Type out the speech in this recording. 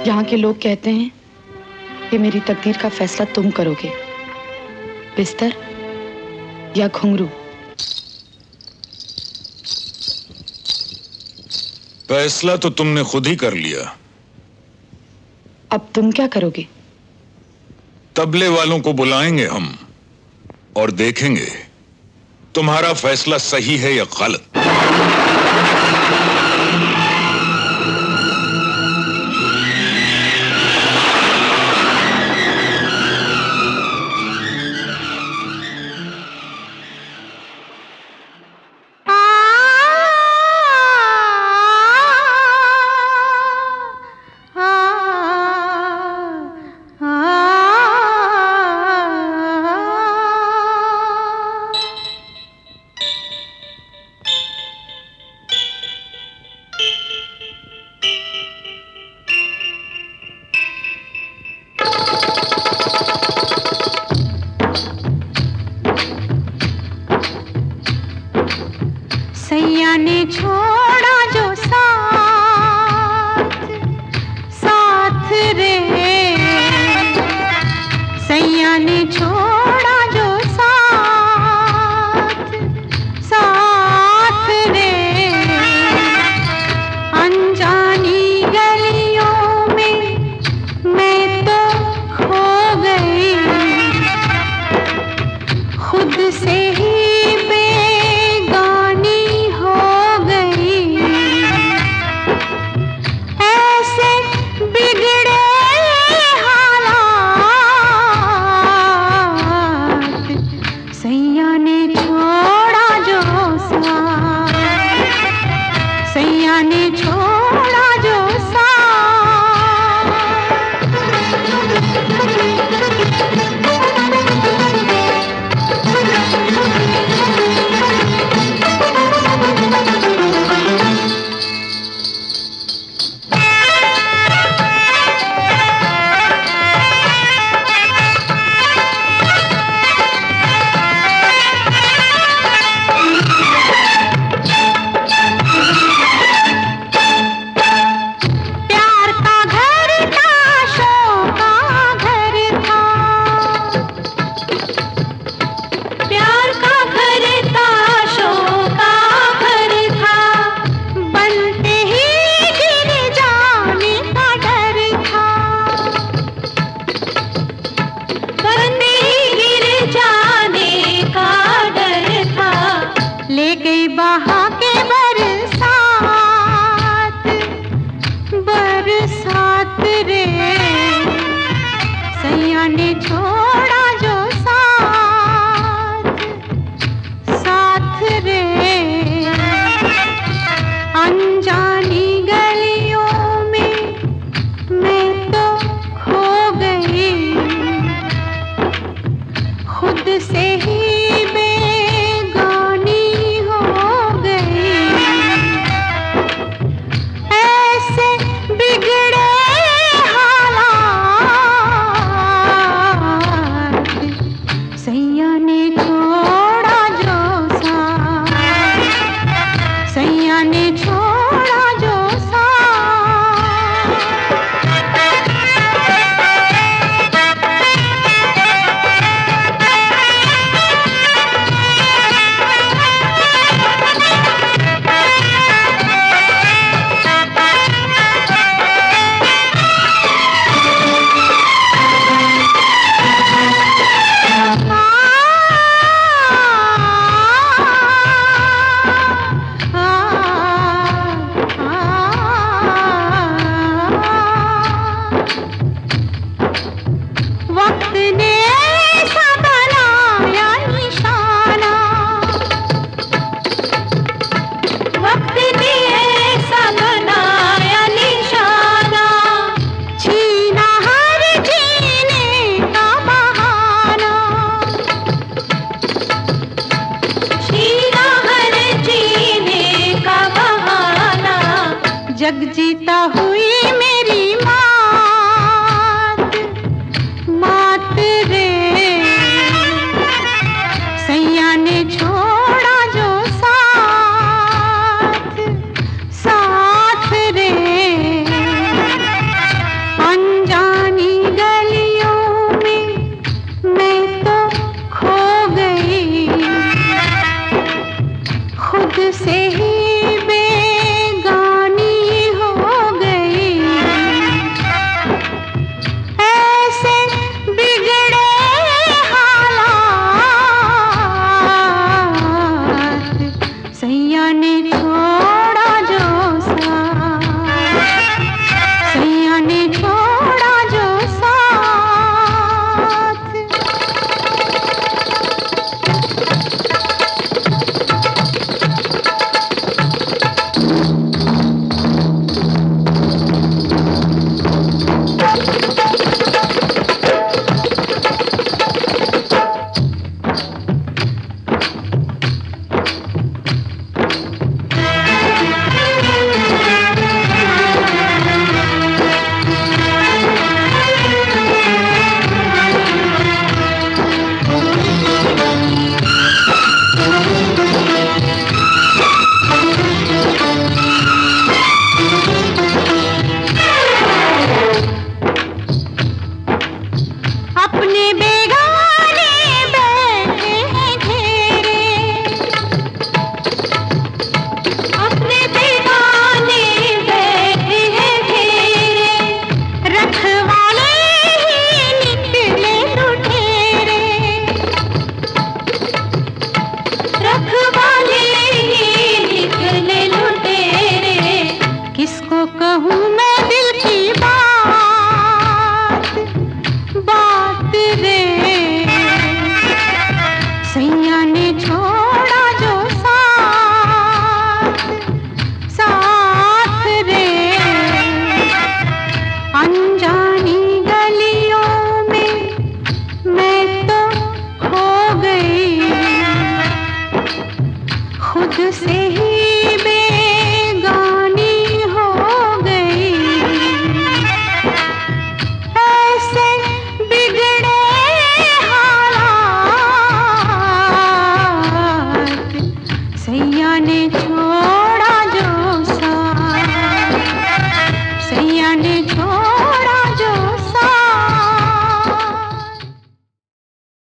यहाँ के लोग कहते हैं कि मेरी तकदीर का फैसला तुम करोगे, बिस्तर या घुंघरू। फैसला तो तुमने खुद ही कर लिया। अब तुम क्या करोगे? तबले वालों को बुलाएंगे हम और देखेंगे तुम्हारा फैसला सही है या गलत। सैया ने छोड़ा जो साथ साथ रे, सैया ने छोड़ा जो साथ साथ रे, अनजानी गलियों में मैं तो खो गई, खुद से ही जग जीता हुई मेरी मात मात रे, सैया ने छोड़ा जो साथ साथ रे, खुद से ही बेगानी हो गई। ऐसे बिगड़े हालात सैया ने छोड़ा जो साथ, सैया ने छोड़ा जो साथ। अपने बेगाने बैठे हैं घेरे, अपने बेगाने बैठे हैं घेरे, रखवाले ही निकले लुटेरे, रखवाले ही निकले लुटेरे। किसको कहूँ मैं दिल की बात रे, सैया ने छोड़ा जो साथ, साथ रे। अनजानी गलियों में मैं तो खो गई, खुद से ही बेगानी हो गई। ऐसे बिगड़े हालात सैया ने छोड़ा